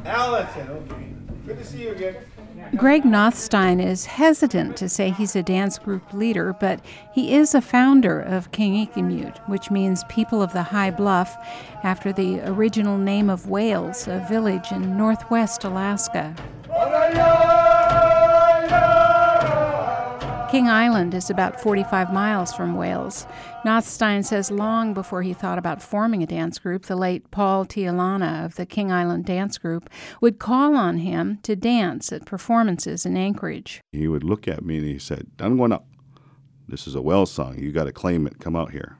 Allison, okay. Good to see you again. Greg Nothstein is hesitant to say he's a dance group leader, but he is a founder of Kingikumut, which means people of the high bluff, after the original name of Wales, a village in northwest Alaska. King Island is about 45 miles from Wales. Nothstein says long before he thought about forming a dance group, the late Paul Tialana of the King Island Dance Group would call on him to dance at performances in Anchorage. He would look at me and he said, "I'm going up. This is a Wales song. You got to claim it. Come out here."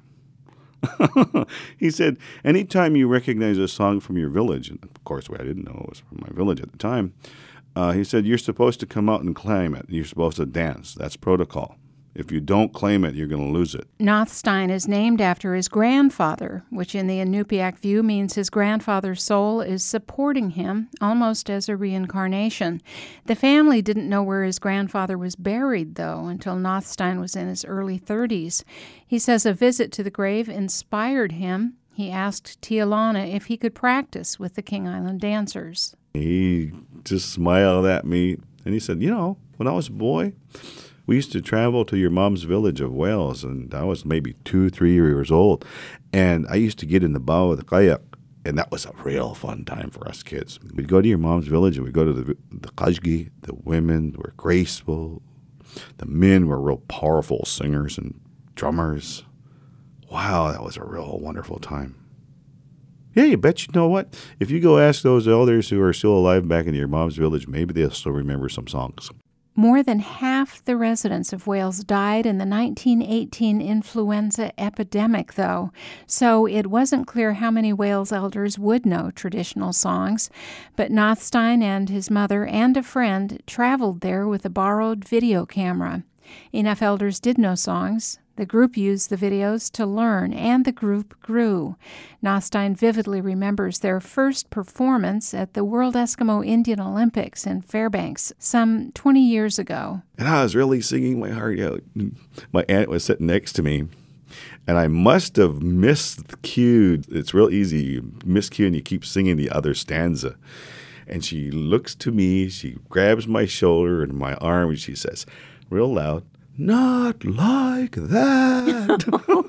He said, anytime you recognize a song from your village, and of course I didn't know it was from my village at the time, he said, you're supposed to come out and claim it. You're supposed to dance. That's protocol. If you don't claim it, you're going to lose it. Nothstein is named after his grandfather, which in the Inupiaq view means his grandfather's soul is supporting him, almost as a reincarnation. The family didn't know where his grandfather was buried, though, until Nothstein was in his early 30s. He says a visit to the grave inspired him. He asked Tialana if he could practice with the King Island dancers. He just smiled at me, and he said, when I was a boy, we used to travel to your mom's village of Wales, and I was maybe 2-3 years old, and I used to get in the bow of the kayak, and that was a real fun time for us kids. We'd go to your mom's village, and we'd go to the kajgi. The women were graceful. The men were real powerful singers and drummers. Wow, that was a real wonderful time. Yeah, you bet you know what? If you go ask those elders who are still alive back in your mom's village, maybe they'll still remember some songs. More than half the residents of Wales died in the 1918 influenza epidemic, though, so it wasn't clear how many Wales elders would know traditional songs. But Nothstein and his mother and a friend traveled there with a borrowed video camera. Enough elders did know songs. The group used the videos to learn, and the group grew. Nothstein vividly remembers their first performance at the World Eskimo Indian Olympics in Fairbanks some 20 years ago. And I was really singing my heart out. My aunt was sitting next to me, and I must have missed the cue. It's real easy. You miss cue and you keep singing the other stanza. And she looks to me, she grabs my shoulder and my arm, and she says, real loud, "Not like that."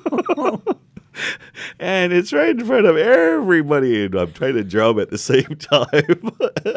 And it's right in front of everybody, and I'm trying to drum at the same time.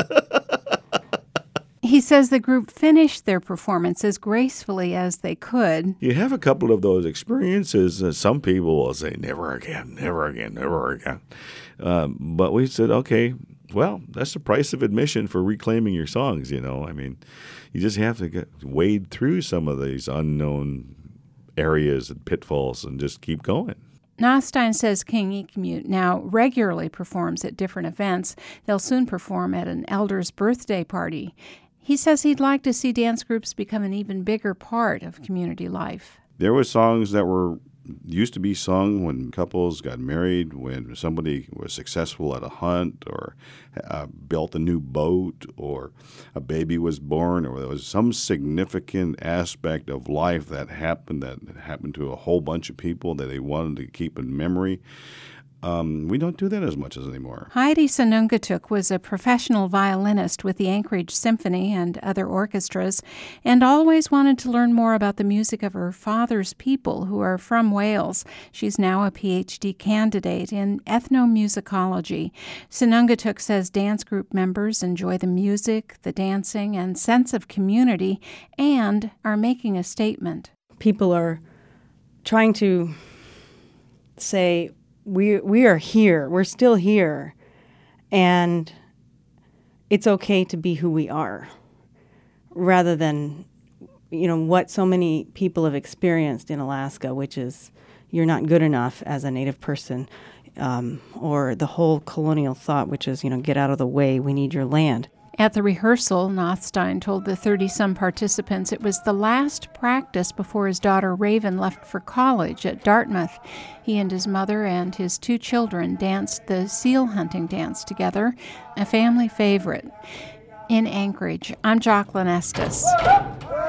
He says the group finished their performance as gracefully as they could. You have a couple of those experiences. Some people will say, never again, never again, never again. But we said, okay, well, that's the price of admission for reclaiming your songs, you just have to wade through some of these unknown areas and pitfalls and just keep going. Nothstein says Kingikumut now regularly performs at different events. They'll soon perform at an elder's birthday party. He says he'd like to see dance groups become an even bigger part of community life. There were songs that used to be sung when couples got married, when somebody was successful at a hunt or built a new boat or a baby was born or there was some significant aspect of life that happened to a whole bunch of people that they wanted to keep in memory. We don't do that as much as anymore. Heidi Sinungatuk was a professional violinist with the Anchorage Symphony and other orchestras, and always wanted to learn more about the music of her father's people who are from Wales. She's now a PhD candidate in ethnomusicology. Sinungatuk says dance group members enjoy the music, the dancing, and sense of community, and are making a statement. People are trying to say, we are here, we're still here, and it's okay to be who we are, rather than, what so many people have experienced in Alaska, which is you're not good enough as a Native person, or the whole colonial thought, which is, get out of the way, we need your land. At the rehearsal, Nothstein told the 30-some participants it was the last practice before his daughter Raven left for college at Dartmouth. He and his mother and his 2 children danced the seal hunting dance together, a family favorite. In Anchorage, I'm Jocelyn Estes.